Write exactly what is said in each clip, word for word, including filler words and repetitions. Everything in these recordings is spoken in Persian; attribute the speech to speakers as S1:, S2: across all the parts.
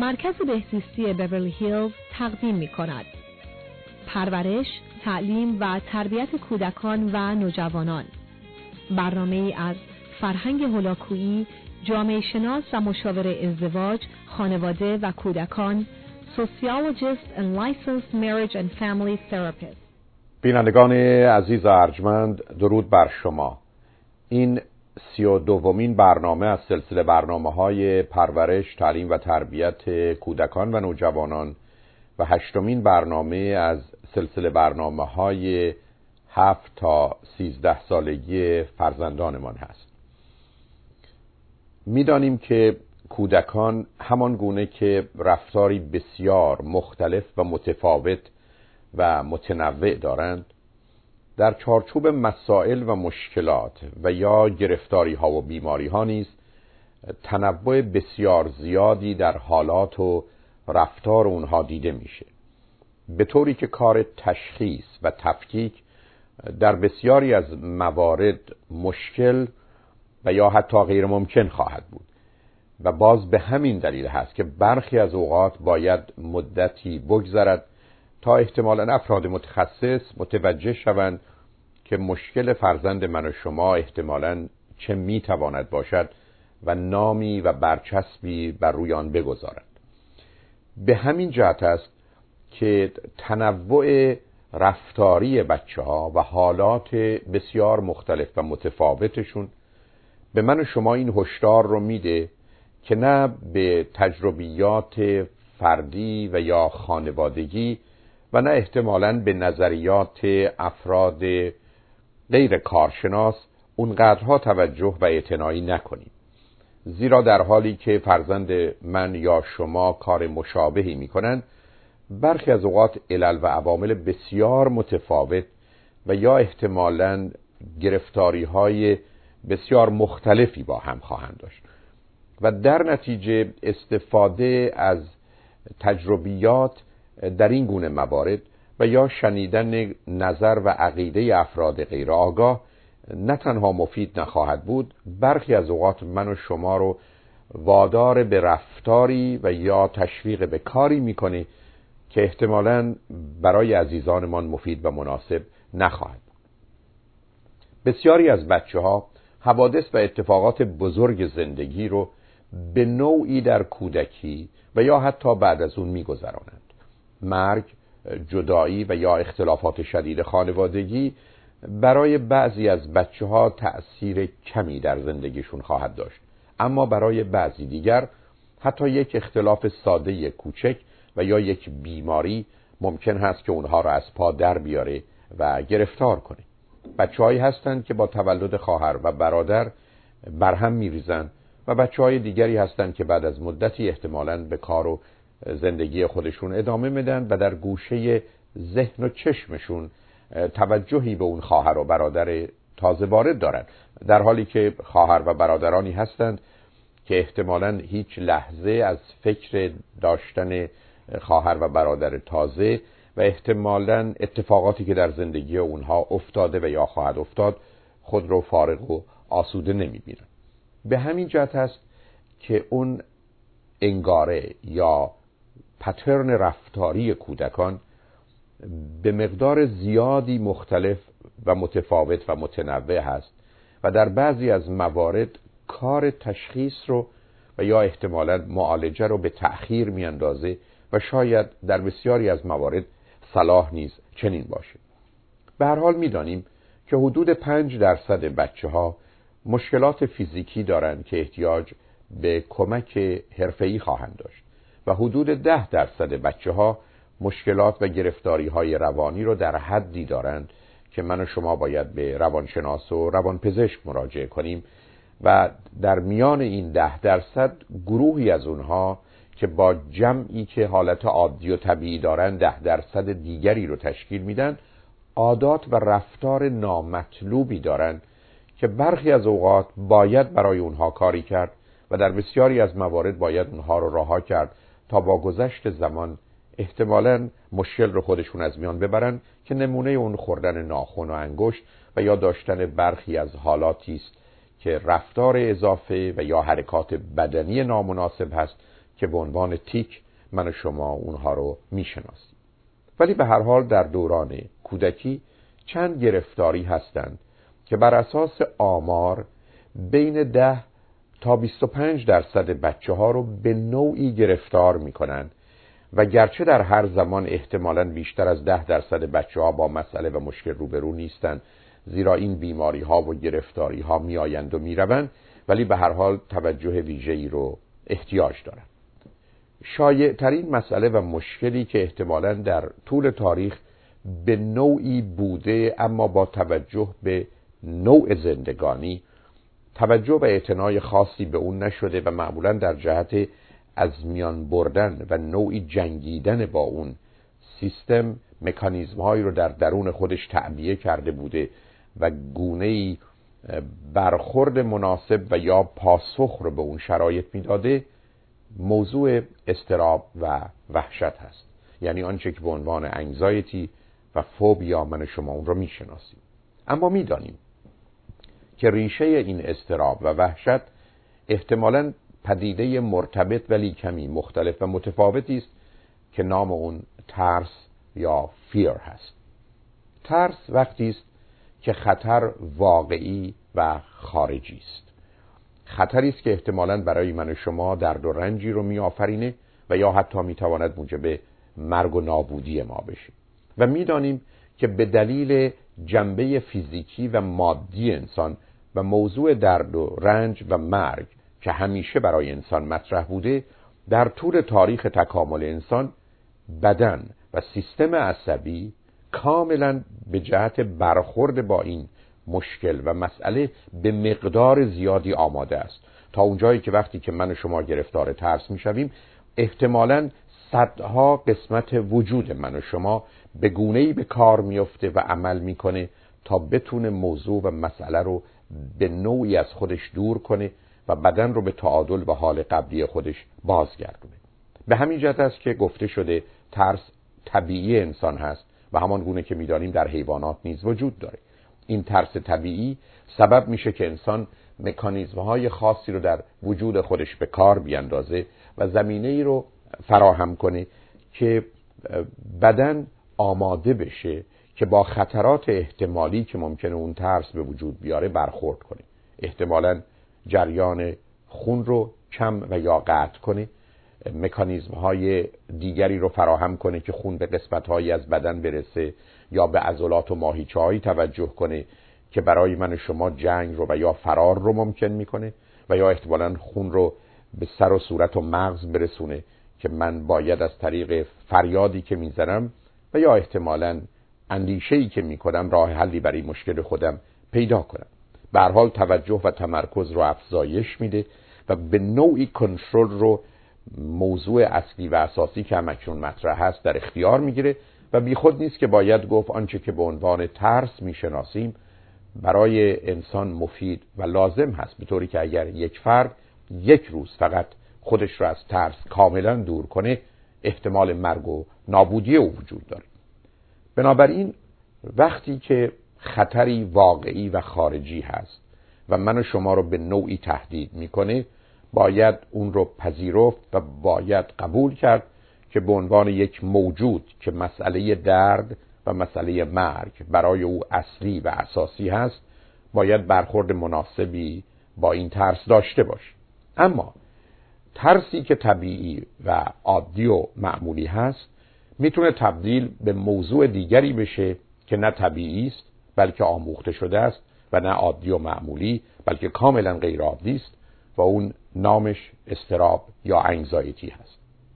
S1: مرکز بهزیستی بیورلی هیلز تقدیم می کند. پرورش، تعلیم و تربیت کودکان و نوجوانان. برنامه‌ای از فرهنگ هولاکویی، جامعه شناس و مشاور ازدواج، خانواده و کودکان، Sociologist and Licensed Marriage and Family Therapist.
S2: بینندگان عزیز و ارجمند، درود بر شما. این سی و دومین برنامه از سلسله برنامه‌های پرورش، تعلیم و تربیت کودکان و نوجوانان و هشتمین برنامه از سلسله برنامه‌های هفت تا سیزده سالگی فرزندانمان هست. می‌دانیم که کودکان همان گونه که رفتاری بسیار مختلف و متفاوت و متنوع دارند، در چارچوب مسائل و مشکلات و یا گرفتاری ها و بیماری ها نیز تنوع بسیار زیادی در حالات و رفتار اونها دیده میشه، به طوری که کار تشخیص و تفکیک در بسیاری از موارد مشکل و یا حتی غیر ممکن خواهد بود. و باز به همین دلیل هست که برخی از اوقات باید مدتی بگذرد تا احتمالاً افراد متخصص متوجه شوند که مشکل فرزند من و شما احتمالاً چه میتواند باشد و نامی و برچسبی بر روی آن بگذارند. به همین جهت است که تنوع رفتاری بچه ها و حالات بسیار مختلف و متفاوتشون به من و شما این هشدار رو میده که نه به تجربیات فردی و یا خانوادگی و نه احتمالاً به نظریات افراد غیر کارشناس اونقدرها توجه و اعتنایی نکنیم، زیرا در حالی که فرزند من یا شما کار مشابهی میکنن، برخی از اوقات علل و عوامل بسیار متفاوت و یا احتمالاً گرفتاری های بسیار مختلفی با هم خواهند داشت و در نتیجه استفاده از تجربیات در این گونه موارد و یا شنیدن نظر و عقیده افراد غیر آگاه نه تنها مفید نخواهد بود، برخی از اوقات من و شما رو وادار به رفتاری و یا تشویق به کاری میکنه که احتمالاً برای عزیزانمان مفید و مناسب نخواهد. بسیاری از بچه ها حوادث و اتفاقات بزرگ زندگی رو به نوعی در کودکی و یا حتی بعد از اون میگذرانند. مرگ، جدایی و یا اختلافات شدید خانوادگی برای بعضی از بچه ها تأثیر کمی در زندگیشون خواهد داشت، اما برای بعضی دیگر حتی یک اختلاف ساده کوچک و یا یک بیماری ممکن هست که اونها را از پا در بیاره و گرفتار کنه. بچه‌هایی هستند که با تولد خواهر و برادر برهم میریزند و بچه‌های دیگری هستند که بعد از مدتی احتمالاً به کار و زندگی خودشون ادامه میدن و در گوشه ذهن و چشمشون توجهی به اون خواهر و برادر تازه وارد دارن، در حالی که خواهر و برادرانی هستند که احتمالاً هیچ لحظه از فکر داشتن خواهر و برادر تازه و احتمالاً اتفاقاتی که در زندگی اونها افتاده و یا خواهد افتاد خود رو فارغ و آسوده نمیبینن. به همین جهت است که اون انگاره یا پترن رفتاری کودکان به مقدار زیادی مختلف و متفاوت و متنوع هست و در بعضی از موارد کار تشخیص رو و یا احتمالاً معالجه رو به تأخیر میاندازه و شاید در بسیاری از موارد صلاح نیز چنین باشه. به هر حال میدانیم که حدود پنج درصد بچه ها مشکلات فیزیکی دارند که احتیاج به کمک حرفه‌ای خواهند داشت و حدود ده درصد بچه ها مشکلات و گرفتاری های روانی رو در حدی دارند که من و شما باید به روانشناس و روانپزشک مراجعه کنیم و در میان این ده درصد گروهی از اونها که با جمعی که حالت عادی و طبیعی دارن ده درصد دیگری رو تشکیل میدن، عادات و رفتار نامطلوبی دارن که برخی از اوقات باید برای اونها کاری کرد و در بسیاری از موارد باید اونها رو رها کرد تا با گذشت زمان احتمالاً مشکل رو خودشون از میان ببرن که نمونه اون خوردن ناخن و انگشت و یا داشتن برخی از حالاتی است که رفتار اضافه و یا حرکات بدنی نامناسب هست که به عنوان تیک من و شما اونها رو میشناسیم. ولی به هر حال در دوران کودکی چند گرفتاری هستند که بر اساس آمار بین ده تا بیست و پنج درصد بچه ها رو به نوعی گرفتار میکنن و گرچه در هر زمان احتمالاً بیشتر از ده درصد بچه ها با مسئله و مشکل روبرو نیستن، زیرا این بیماری ها و گرفتاری ها می آیند و می روند، ولی به هر حال توجه ویژه‌ای رو احتیاج دارن. شایع ترین مسئله و مشکلی که احتمالاً در طول تاریخ به نوعی بوده اما با توجه به نوع زندگانی توجه و اعتنای خاصی به اون نشده و معمولاً در جهت از میان بردن و نوعی جنگیدن با اون سیستم مکانیزم هایی رو در درون خودش تعبیه کرده بوده و گونه‌ای برخورد مناسب و یا پاسخ رو به اون شرایط میداده، موضوع اضطراب و وحشت هست. یعنی آنچه که به عنوان انگزایتی و فوبیا من شما اون رو میشناسیم. اما میدانیم که ریشه این اضطراب و وحشت احتمالاً پدیده مرتبط ولی کمی مختلف و متفاوتی است که نام اون ترس یا فیر هست. ترس وقتی است که خطر واقعی و خارجی است. خطری است که احتمالاً برای من و شما درد و رنجی رو میآفرینه و یا حتی میتواند موجب مرگ و نابودی ما بشه. و میدانیم که به دلیل جنبه فیزیکی و مادی انسان و موضوع درد و رنج و مرگ که همیشه برای انسان مطرح بوده، در طول تاریخ تکامل انسان بدن و سیستم عصبی کاملا به جهت برخورد با این مشکل و مسئله به مقدار زیادی آماده است، تا اونجایی که وقتی که من و شما گرفتار ترس میشویم احتمالاً صدها قسمت وجود من و شما به گونه‌ای به کار میفته و عمل میکنه تا بتونه موضوع و مسئله رو به نوعی از خودش دور کنه و بدن رو به تعادل و حال قبلی خودش بازگردونه. به همین جهت است که گفته شده ترس طبیعی انسان هست و همان گونه که می‌دانیم در حیوانات نیز وجود داره. این ترس طبیعی سبب میشه که انسان مکانیزم‌های خاصی رو در وجود خودش به کار بیاندازه و زمینه‌ای رو فراهم کنه که بدن آماده بشه که با خطرات احتمالی که ممکنه اون ترس به وجود بیاره برخورد کنه. احتمالاً جریان خون رو کم و یا قطع کنه، مکانیزم های دیگری رو فراهم کنه که خون به قسمت هایی از بدن برسه یا به عضلات و ماهیچه هایی توجه کنه که برای من و شما جنگ رو و یا فرار رو ممکن میکنه و یا احتمالاً خون رو به سر و صورت و مغز برسونه که من باید از طریق فریادی که میزنم و یا احتمالاً اندیشه‌ای که میکنم راه حلی برای مشکل خودم پیدا کنم. به هر حال توجه و تمرکز رو افزایش میده و به نوعی کنترل رو موضوع اصلی و اساسی که همکنون مطرح هست در اختیار میگیره و بیخود نیست که باید گفت آنچه که به عنوان ترس میشناسیم برای انسان مفید و لازم هست، به طوری که اگر یک فرد یک روز فقط خودش رو از ترس کاملا دور کنه احتمال مرگ و نابودی او وجود داره. بنابراین وقتی که خطری واقعی و خارجی هست و من و شما رو به نوعی تهدید میکنه، باید اون رو پذیرفت و باید قبول کرد که به عنوان یک موجود که مسئله درد و مسئله مرگ برای او اصلی و اساسی هست، باید برخورد مناسبی با این ترس داشته باش. اما ترسی که طبیعی و عادی و معمولی هست میتونه تبدیل به موضوع دیگری بشه که نه طبیعی است بلکه آموخته شده است و نه عادی و معمولی بلکه کاملا غیر عادی است و اون نامش اضطراب یا انگزایتی هست.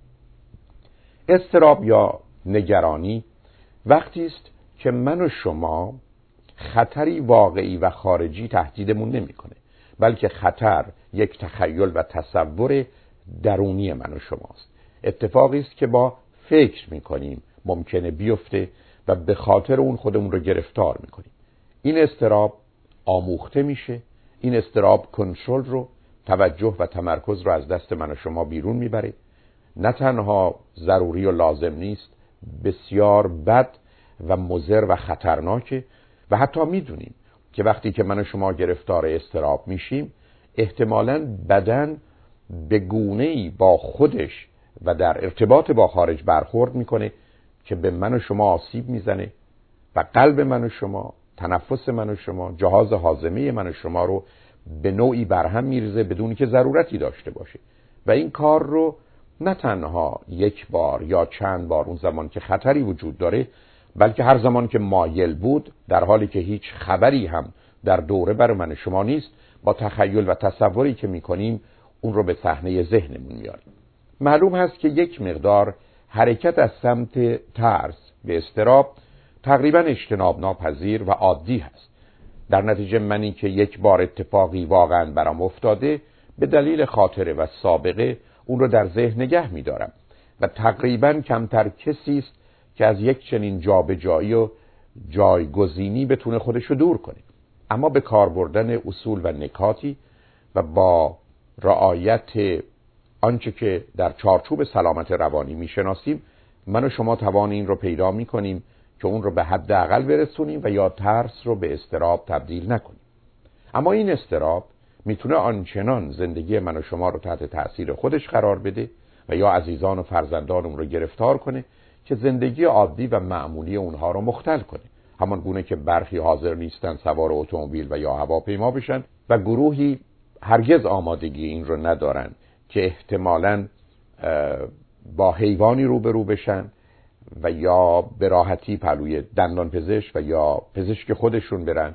S2: اضطراب یا نگرانی وقتی است که من و شما خطری واقعی و خارجی تهدیدمون نمیکنه، بلکه خطر یک تخیل و تصور درونی من و شماست. اتفاقی است که با فکر میکنیم ممکنه بیفته و به خاطر اون خودمون رو گرفتار میکنیم. این اضطراب آموخته میشه، این اضطراب کنترل رو، توجه و تمرکز رو از دست من و شما بیرون میبره. نه تنها ضروری و لازم نیست، بسیار بد و مضر و خطرناکه و حتی میدونیم که وقتی که من و شما گرفتار اضطراب میشیم احتمالاً بدن به گونه‌ای با خودش و در ارتباط با خارج برخورد میکنه که به من و شما آسیب میزنه و قلب من و شما، تنفس من و شما، جهاز هاضمه من و شما رو به نوعی برهم میریزه بدون که ضرورتی داشته باشه. و این کار رو نه تنها یک بار یا چند بار اون زمان که خطری وجود داره، بلکه هر زمان که مایل بود، در حالی که هیچ خبری هم در دوره بر من شما نیست، با تخیل و تصوری که میکنیم اون رو به صحنه ذهنمون میاریم. معلوم هست که یک مقدار حرکت از سمت ترس به اضطراب تقریبا اجتناب ناپذیر و عادی هست. در نتیجه منی که یک بار اتفاقی واقعا برام افتاده، به دلیل خاطره و سابقه اون رو در ذهن نگه میدارم و تقریبا کمتر کسی است که از یک چنین جابجایی و جایگزینی بتونه خودش رو دور کنه. اما به کار بردن اصول و نکاتی و با رعایت آنچه که در چارچوب سلامت روانی میشناسیم، من و شما توان این رو پیدا میکنیم که اون رو به حد اقل برسونیم و یا ترس رو به اضطراب تبدیل نکنیم. اما این اضطراب میتونه آنچنان زندگی من و شما رو تحت تأثیر خودش قرار بده و یا عزیزان و فرزندان اون رو گرفتار کنه که زندگی عادی و معمولی اونها رو مختل کنه. همان گونه که برخی حاضر نیستن سوار اتومبیل و یا هواپیما بشن و گروهی هرگز آمادگی این رو ندارن که احتمالاً با حیوانی روبرو بشن و یا به راحتی پلوی دندان پزشک و یا پزشک خودشون برن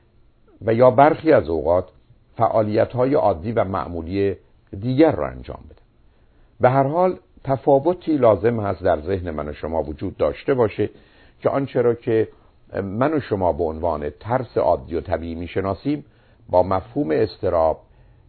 S2: و یا برخی از اوقات فعالیت‌های عادی و معمولی دیگر را انجام بدن. به هر حال تفاوتی لازم هست در ذهن من و شما وجود داشته باشه که آنچه را که من و شما به عنوان ترس عادی و طبیعی میشناسیم با مفهوم اضطراب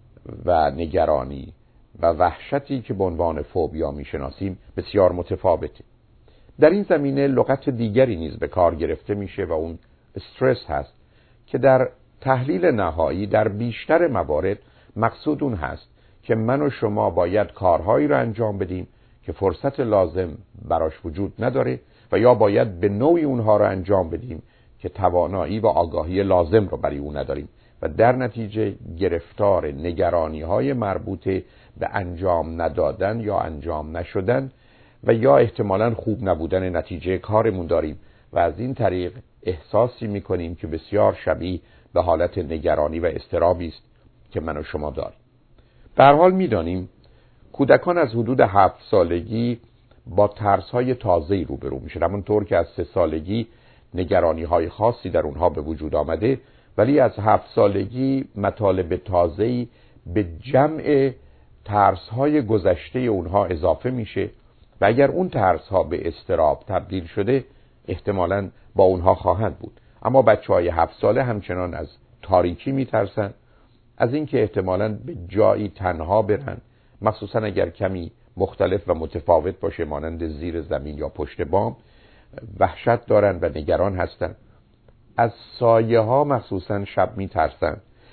S2: و نگرانی و وحشتی که به عنوان فوبیا میشناسیم بسیار متفاوته. در این زمینه لغت دیگری نیز به کار گرفته میشه و اون استرس هست که در تحلیل نهایی در بیشتر موارد مقصود اون هست که من و شما باید کارهایی رو انجام بدیم که فرصت لازم براش وجود نداره و یا باید به نوعی اونها رو انجام بدیم که توانایی و آگاهی لازم رو برای اون نداریم و در نتیجه گرفتار نگرانی های مربوطه به انجام ندادن یا انجام نشدن و یا احتمالاً خوب نبودن نتیجه کارمون داریم و از این طریق احساسی میکنیم که بسیار شبیه به حالت نگرانی و اضطرابی است که من و شما داریم. به هر حال میدانیم کودکان از حدود هفت سالگی با ترس‌های تازه‌ای روبرو میشن، همونطور که از سه سالگی نگرانی‌های خاصی در اونها به وجود آمده، ولی از هفت سالگی مطالب تازه‌ای به جمع ترس‌های گذشته اونها اضافه میشه و اگر اون ترس‌ها به اضطراب تبدیل شده احتمالاً با اونها خواهند بود. اما بچه‌های هفت ساله همچنان از تاریکی میترسن، از اینکه احتمالاً به جایی تنها برن، مخصوصاً اگر کمی مختلف و متفاوت باشه مانند زیر زمین یا پشت بام، وحشت دارن و نگران هستن. از سایه ها مخصوصاً شب میترسن،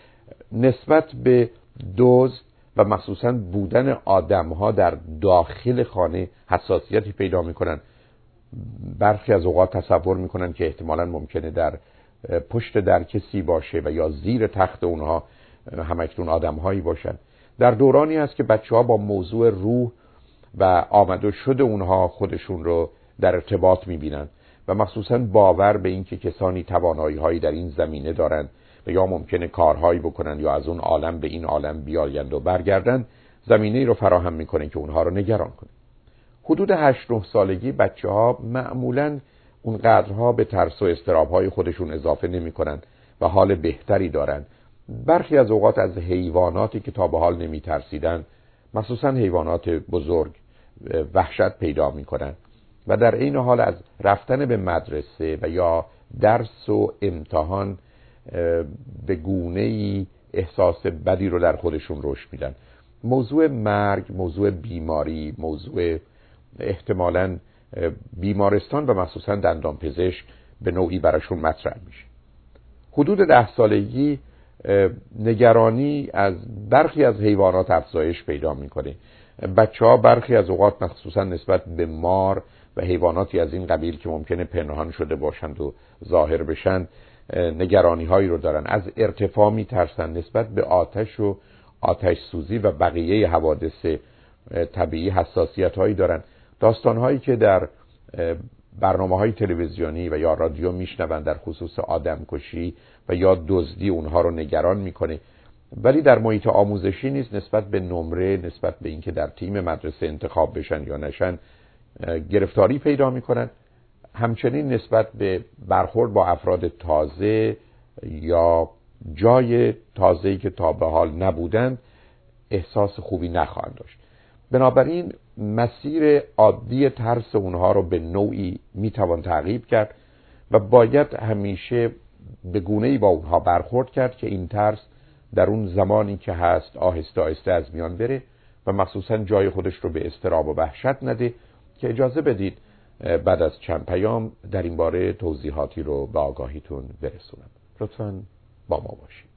S2: نسبت به دزد و مخصوصاً بودن آدم ها در داخل خانه حساسیتی پیدا میکنن. برخی از اوقات تصور میکنن که احتمالاً ممکنه در پشت در کسی باشه و یا زیر تخت اونها همکنون آدم هایی باشن. در دورانی هست که بچه ها با موضوع روح و آمد و شد اونها خودشون رو در ارتباط میبینن و مخصوصاً باور به این که کسانی توانایی هایی در این زمینه دارن و یا ممکنه کارهایی بکنن یا از اون عالم به این عالم بیایند و برگردن، زمینه‌ای رو فراهم میکنه که اونها رو نگران کنه. حدود هشت نه سالگی بچه ها معمولاً اونقدرها به ترس و اضطراب های خودشون اضافه نمی کنن و حال بهتری دارن. برخی از اوقات از حیواناتی که تا به حال نمی ترسیدن، مخصوصاً حیوانات بزرگ، وحشت پیدا می کنن و در این حال از رفتن به مدرسه و یا درس و امتحان به گونه‌ای احساس بدی رو در خودشون رشد میدن. موضوع مرگ، موضوع بیماری، موضوع احتمالاً بیمارستان و مخصوصاً دندان پزشک به نوعی براشون مطرح میشه. حدود ده سالگی نگرانی از برخی از حیوانات افزایش پیدا میکنه. بچه ها برخی از اوقات مخصوصاً نسبت به مار و حیواناتی از این قبیل که ممکنه پنهان شده باشند و ظاهر بشن نگرانی هایی رو دارن. از ارتفاع میترسن، نسبت به آتش و آتش سوزی و بقیه حوادث طبیعی حساسیت هایی دارن. داستان هایی که در برنامه های تلویزیونی و یا رادیو میشنوند در خصوص آدمکشی و یا دزدی اونها رو نگران میکنه، ولی در محیط آموزشی نیز نسبت به نمره، نسبت به اینکه در تیم مدرسه انتخاب بشن یا نشن گرفتاری پیدا میکنن. همچنین نسبت به برخورد با افراد تازه یا جای تازه‌ای که تا به حال نبودند احساس خوبی نخواهند داشت. بنابراین مسیر عادی ترس اونها رو به نوعی میتوان تعقیب کرد و باید همیشه به گونه‌ای با اونها برخورد کرد که این ترس در اون زمانی که هست آهسته آهسته از میان بره و مخصوصا جای خودش رو به اضطراب و وحشت نده، که اجازه بدید بعد از چند پیام در این باره توضیحاتی رو به آگاهیتون برسونم. لطفاً با ما باشید.